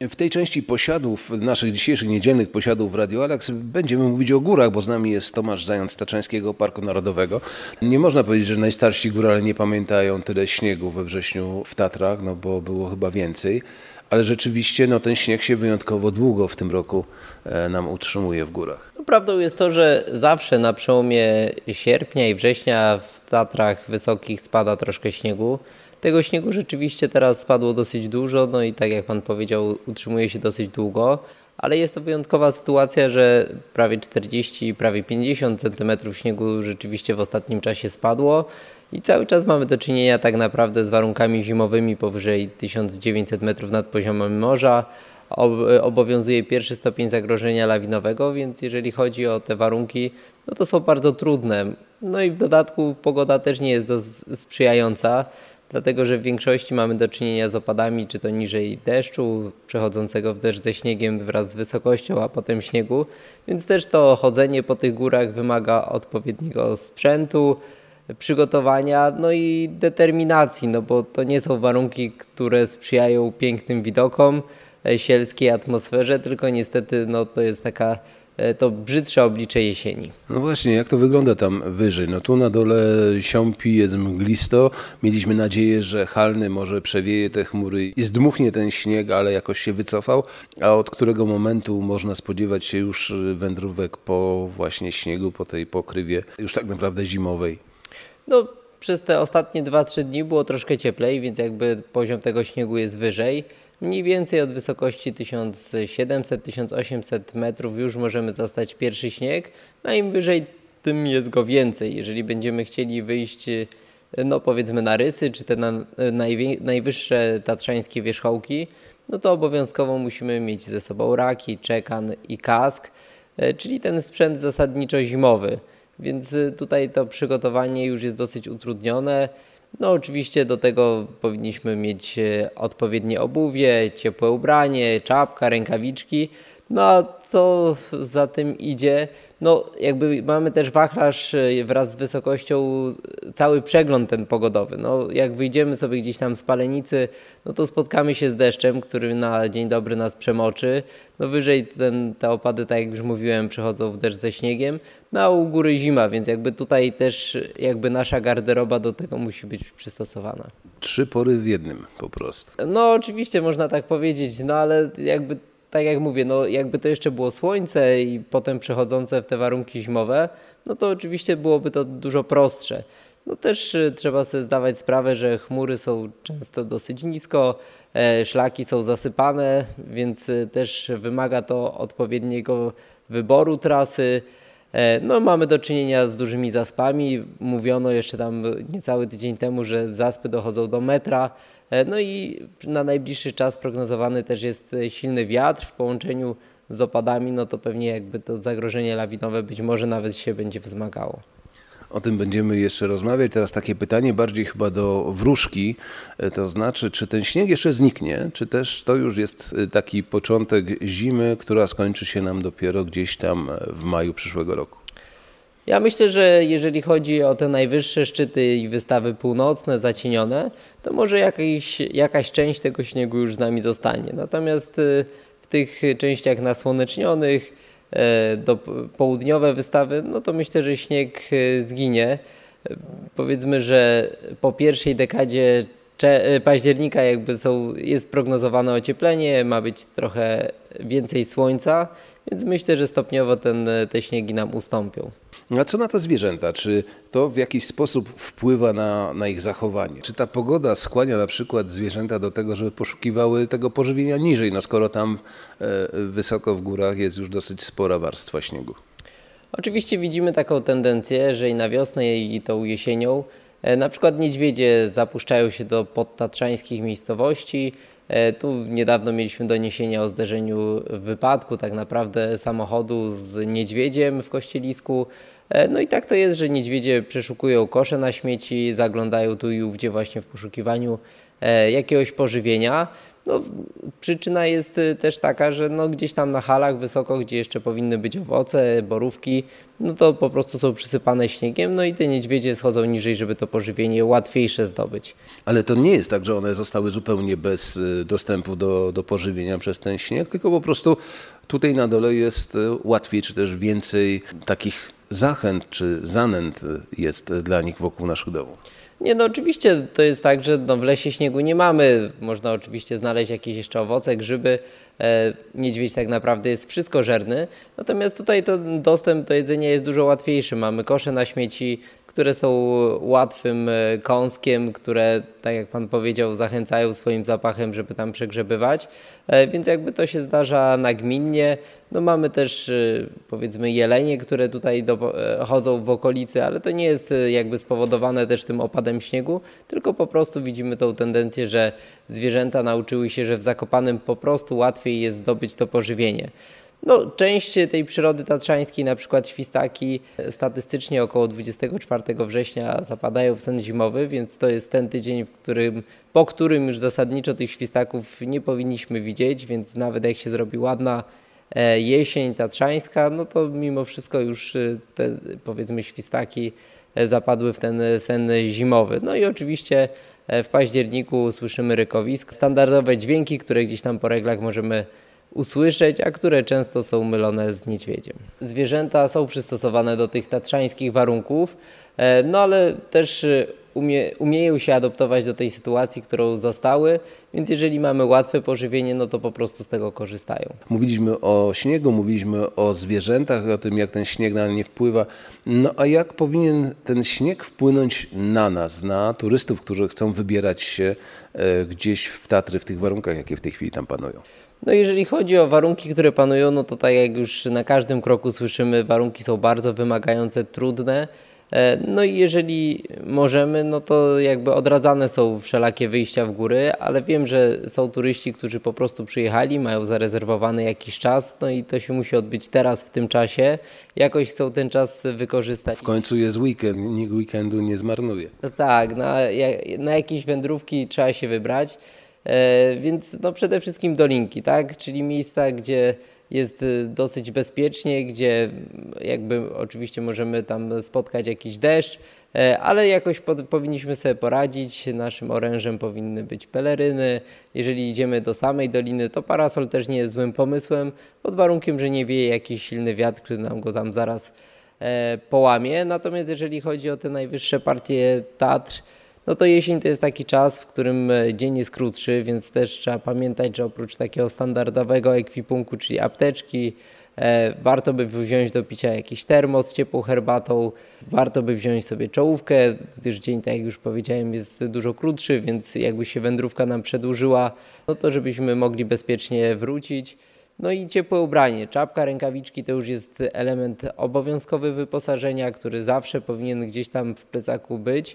W tej części posiadów, naszych dzisiejszych niedzielnych posiadów w Radio Alex będziemy mówić o górach, bo z nami jest Tomasz Zając z Tatrzańskiego Parku Narodowego. Nie można powiedzieć, że najstarsi górale nie pamiętają tyle śniegu we wrześniu w Tatrach, no bo było chyba więcej. Ale rzeczywiście ten śnieg się wyjątkowo długo w tym roku nam utrzymuje w górach. No, prawdą jest to, że zawsze na przełomie sierpnia i września w Tatrach Wysokich spada troszkę śniegu. Tego śniegu rzeczywiście teraz spadło dosyć dużo, no i tak jak Pan powiedział, utrzymuje się dosyć długo, ale jest to wyjątkowa sytuacja, że prawie 40, prawie 50 cm śniegu rzeczywiście w ostatnim czasie spadło i cały czas mamy do czynienia tak naprawdę z warunkami zimowymi powyżej 1900 metrów nad poziomem morza. Obowiązuje pierwszy stopień zagrożenia lawinowego, więc jeżeli chodzi o te warunki, no to są bardzo trudne. No i w dodatku pogoda też nie jest sprzyjająca, dlatego że w większości mamy do czynienia z opadami, czy to niżej deszczu, przechodzącego w deszcz ze śniegiem wraz z wysokością, a potem śniegu, więc też to chodzenie po tych górach wymaga odpowiedniego sprzętu, przygotowania, no i determinacji, no bo to nie są warunki, które sprzyjają pięknym widokom, sielskiej atmosferze, tylko niestety to jest to brzydsze oblicze jesieni. No właśnie, jak to wygląda tam wyżej? No tu na dole siąpi, jest mglisto. Mieliśmy nadzieję, że halny może przewieje te chmury i zdmuchnie ten śnieg, ale jakoś się wycofał. A od którego momentu można spodziewać się już wędrówek po właśnie śniegu, po tej pokrywie już tak naprawdę zimowej? No, przez te ostatnie 2-3 dni było troszkę cieplej, więc jakby poziom tego śniegu jest wyżej. Mniej więcej od wysokości 1700-1800 metrów już możemy zastać pierwszy śnieg, no im wyżej, tym jest go więcej. Jeżeli będziemy chcieli wyjść, powiedzmy na Rysy, czy te najwyższe tatrzańskie wierzchołki, no to obowiązkowo musimy mieć ze sobą raki, czekan i kask, czyli ten sprzęt zasadniczo zimowy. Więc tutaj to przygotowanie już jest dosyć utrudnione. No oczywiście do tego powinniśmy mieć odpowiednie obuwie, ciepłe ubranie, czapka, rękawiczki. No a co za tym idzie? No jakby mamy też wachlarz wraz z wysokością, cały przegląd ten pogodowy. No jak wyjdziemy sobie gdzieś tam z Palenicy, no to spotkamy się z deszczem, który na dzień dobry nas przemoczy. No wyżej te opady, tak jak już mówiłem, przechodzą w deszcz ze śniegiem. No a u góry zima, więc jakby tutaj też jakby nasza garderoba do tego musi być przystosowana. 3 pory w jednym po prostu. No oczywiście można tak powiedzieć, no ale jakby tak jak mówię, no jakby to jeszcze było słońce i potem przechodzące w te warunki zimowe, no to oczywiście byłoby to dużo prostsze. No też trzeba sobie zdawać sprawę, że chmury są często dosyć nisko, szlaki są zasypane, więc też wymaga to odpowiedniego wyboru trasy. No mamy do czynienia z dużymi zaspami. Mówiono jeszcze tam niecały tydzień temu, że zaspy dochodzą do metra. No i na najbliższy czas prognozowany też jest silny wiatr w połączeniu z opadami, no to pewnie jakby to zagrożenie lawinowe być może nawet się będzie wzmagało. O tym będziemy jeszcze rozmawiać. Teraz takie pytanie bardziej chyba do wróżki, to znaczy, czy ten śnieg jeszcze zniknie, czy też to już jest taki początek zimy, która skończy się nam dopiero gdzieś tam w maju przyszłego roku? Ja myślę, że jeżeli chodzi o te najwyższe szczyty i wystawy północne, zacienione, to może jakaś część tego śniegu już z nami zostanie. Natomiast w tych częściach nasłonecznionych, do południowe wystawy, no to myślę, że śnieg zginie. Powiedzmy, że po pierwszej dekadzie października jest prognozowane ocieplenie, ma być trochę więcej słońca, więc myślę, że stopniowo te śniegi nam ustąpią. A co na to zwierzęta? Czy to w jakiś sposób wpływa na ich zachowanie? Czy ta pogoda skłania na przykład zwierzęta do tego, żeby poszukiwały tego pożywienia niżej, skoro tam wysoko w górach jest już dosyć spora warstwa śniegu? Oczywiście widzimy taką tendencję, że i na wiosnę i tą jesienią na przykład niedźwiedzie zapuszczają się do podtatrzańskich miejscowości. Tu niedawno mieliśmy doniesienia o zderzeniu wypadku tak naprawdę samochodu z niedźwiedziem w Kościelisku. No i tak to jest, że niedźwiedzie przeszukują kosze na śmieci, zaglądają tu i ówdzie właśnie w poszukiwaniu jakiegoś pożywienia. No, przyczyna jest też taka, że no, gdzieś tam na halach wysoko, gdzie jeszcze powinny być owoce, borówki, no to po prostu są przysypane śniegiem, no i te niedźwiedzie schodzą niżej, żeby to pożywienie łatwiejsze zdobyć. Ale to nie jest tak, że one zostały zupełnie bez dostępu do pożywienia przez ten śnieg, tylko po prostu tutaj na dole jest łatwiej, czy też więcej takich zachęt czy zanęt jest dla nich wokół naszych domów. Nie, no oczywiście to jest tak, że no w lesie śniegu nie mamy. Można oczywiście znaleźć jakieś jeszcze owoce, grzyby. Niedźwiedź tak naprawdę jest wszystkożerny. Natomiast tutaj to dostęp do jedzenia jest dużo łatwiejszy. Mamy kosze na śmieci, które są łatwym kąskiem, które, tak jak Pan powiedział, zachęcają swoim zapachem, żeby tam przegrzebywać. Więc jakby to się zdarza nagminnie. No mamy też powiedzmy jelenie, które tutaj chodzą w okolicy, ale to nie jest jakby spowodowane też tym opadem śniegu, tylko po prostu widzimy tą tendencję, że zwierzęta nauczyły się, że w Zakopanem po prostu łatwiej jest zdobyć to pożywienie. No, część tej przyrody tatrzańskiej, na przykład świstaki, statystycznie około 24 września zapadają w sen zimowy, więc to jest ten tydzień, po którym już zasadniczo tych świstaków nie powinniśmy widzieć, więc nawet jak się zrobi ładna jesień tatrzańska, no to mimo wszystko już te powiedzmy świstaki zapadły w ten sen zimowy. No i oczywiście w październiku słyszymy rykowisk, standardowe dźwięki, które gdzieś tam po reglach możemy usłyszeć, a które często są mylone z niedźwiedziem. Zwierzęta są przystosowane do tych tatrzańskich warunków, no ale też umieją się adaptować do tej sytuacji, którą zastały, więc jeżeli mamy łatwe pożywienie, no to po prostu z tego korzystają. Mówiliśmy o śniegu, mówiliśmy o zwierzętach, o tym, jak ten śnieg na nie wpływa. No a jak powinien ten śnieg wpłynąć na nas, na turystów, którzy chcą wybierać się gdzieś w Tatry w tych warunkach, jakie w tej chwili tam panują? No jeżeli chodzi o warunki, które panują, no to tak jak już na każdym kroku słyszymy, warunki są bardzo wymagające, trudne. No i jeżeli możemy, no to jakby odradzane są wszelakie wyjścia w góry, ale wiem, że są turyści, którzy po prostu przyjechali, mają zarezerwowany jakiś czas, no i to się musi odbyć teraz w tym czasie. Jakoś chcą ten czas wykorzystać. W końcu jest weekend, nikt weekendu nie zmarnuje. Tak, na jakieś wędrówki trzeba się wybrać. Więc no przede wszystkim dolinki, tak? Czyli miejsca, gdzie jest dosyć bezpiecznie, gdzie jakby oczywiście możemy tam spotkać jakiś deszcz, ale jakoś powinniśmy sobie poradzić. Naszym orężem powinny być peleryny. Jeżeli idziemy do samej doliny, to parasol też nie jest złym pomysłem, pod warunkiem, że nie wieje jakiś silny wiatr, który nam go tam zaraz połamie. Natomiast jeżeli chodzi o te najwyższe partie Tatr, no to jesień to jest taki czas, w którym dzień jest krótszy, więc też trzeba pamiętać, że oprócz takiego standardowego ekwipunku, czyli apteczki, warto by wziąć do picia jakiś termos z ciepłą herbatą, warto by wziąć sobie czołówkę, gdyż dzień, tak jak już powiedziałem, jest dużo krótszy, więc jakby się wędrówka nam przedłużyła, no to żebyśmy mogli bezpiecznie wrócić. No i ciepłe ubranie, czapka, rękawiczki to już jest element obowiązkowy wyposażenia, który zawsze powinien gdzieś tam w plecaku być.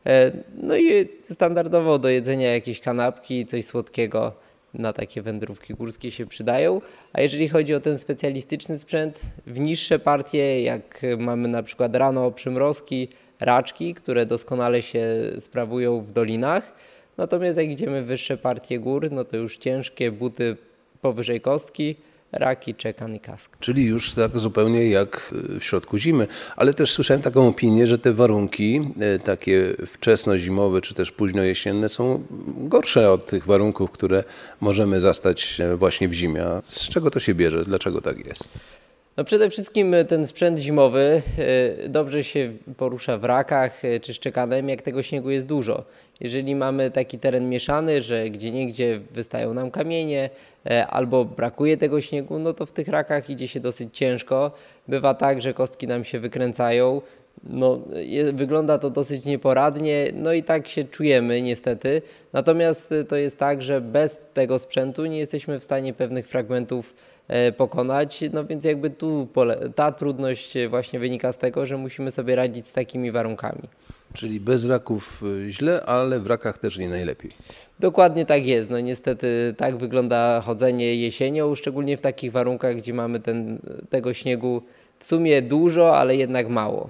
No i standardowo do jedzenia jakieś kanapki, coś słodkiego na takie wędrówki górskie się przydają. A jeżeli chodzi o ten specjalistyczny sprzęt, w niższe partie, jak mamy na przykład rano przymrozki, raczki, które doskonale się sprawują w dolinach. Natomiast jak idziemy w wyższe partie gór, no to już ciężkie buty powyżej kostki, raki, czekan i kask. Czyli już tak zupełnie jak w środku zimy. Ale też słyszałem taką opinię, że te warunki takie wczesno-zimowe czy też późno-jesienne są gorsze od tych warunków, które możemy zastać właśnie w zimie. A z czego to się bierze? Dlaczego tak jest? No przede wszystkim ten sprzęt zimowy dobrze się porusza w rakach czy szczekanem, jak tego śniegu jest dużo. Jeżeli mamy taki teren mieszany, że gdzieniegdzie wystają nam kamienie albo brakuje tego śniegu, no to w tych rakach idzie się dosyć ciężko. Bywa tak, że kostki nam się wykręcają. No, wygląda to dosyć nieporadnie, no i tak się czujemy niestety. Natomiast to jest tak, że bez tego sprzętu nie jesteśmy w stanie pewnych fragmentów pokonać, no więc jakby tu ta trudność właśnie wynika z tego, że musimy sobie radzić z takimi warunkami. Czyli bez raków źle, ale w rakach też nie najlepiej. Dokładnie tak jest. No niestety tak wygląda chodzenie jesienią, szczególnie w takich warunkach, gdzie mamy tego śniegu w sumie dużo, ale jednak mało.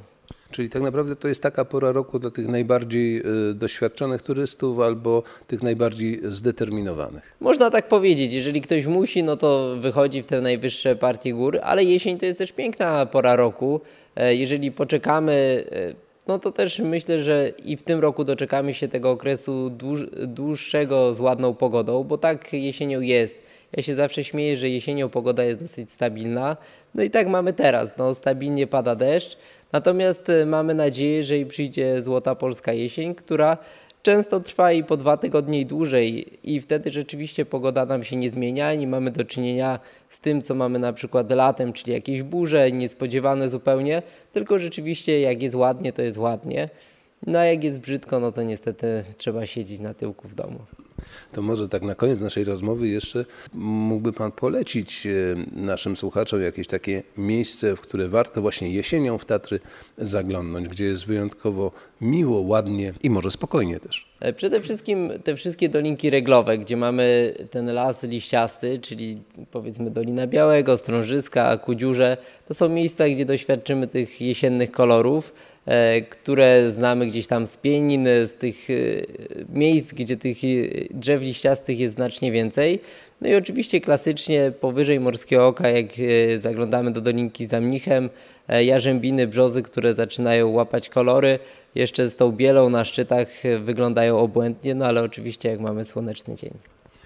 Czyli tak naprawdę to jest taka pora roku dla tych najbardziej doświadczonych turystów albo tych najbardziej zdeterminowanych. Można tak powiedzieć, jeżeli ktoś musi, no to wychodzi w te najwyższe partie gór, ale jesień to jest też piękna pora roku. Jeżeli poczekamy, no to też myślę, że i w tym roku doczekamy się tego okresu dłuższego z ładną pogodą, bo tak jesienią jest. Ja się zawsze śmieję, że jesienią pogoda jest dosyć stabilna. No i tak mamy teraz, no stabilnie pada deszcz. Natomiast mamy nadzieję, że i przyjdzie złota polska jesień, która często trwa i po 2 tygodnie i dłużej i wtedy rzeczywiście pogoda nam się nie zmienia, nie mamy do czynienia z tym, co mamy na przykład latem, czyli jakieś burze niespodziewane zupełnie, tylko rzeczywiście jak jest ładnie, to jest ładnie. No a jak jest brzydko, no to niestety trzeba siedzieć na tyłku w domu. To może tak na koniec naszej rozmowy jeszcze mógłby Pan polecić naszym słuchaczom jakieś takie miejsce, w które warto właśnie jesienią w Tatry zaglądnąć, gdzie jest wyjątkowo miło, ładnie i może spokojnie też. Przede wszystkim te wszystkie dolinki reglowe, gdzie mamy ten las liściasty, czyli powiedzmy Dolina Białego, Strążyska, Kudziurze, to są miejsca, gdzie doświadczymy tych jesiennych kolorów, które znamy gdzieś tam z Pienin, z tych miejsc, gdzie tych drzew liściastych jest znacznie więcej. No i oczywiście klasycznie powyżej Morskiego Oka, jak zaglądamy do Dolinki za Mnichem, jarzębiny, brzozy, które zaczynają łapać kolory, jeszcze z tą bielą na szczytach wyglądają obłędnie, no ale oczywiście jak mamy słoneczny dzień.